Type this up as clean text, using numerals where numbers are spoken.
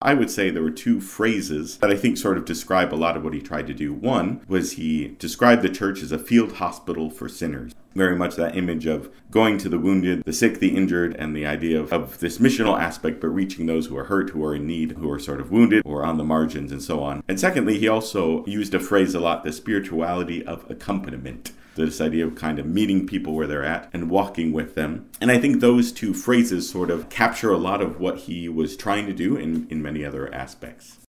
I would say there were two phrases that I think sort of describe a lot of what he tried to do. One was he described the church as a field hospital for sinners. Very much that image of going to the wounded, the sick, the injured, and the idea of this missional aspect, but reaching those who are hurt, who are in need, who are sort of wounded or on the margins and so on. And secondly, he also used a phrase a lot, the spirituality of accompaniment. This idea of kind of meeting people where they're at and walking with them. And I think those two phrases sort of capture a lot of what he was trying to do in many other aspects.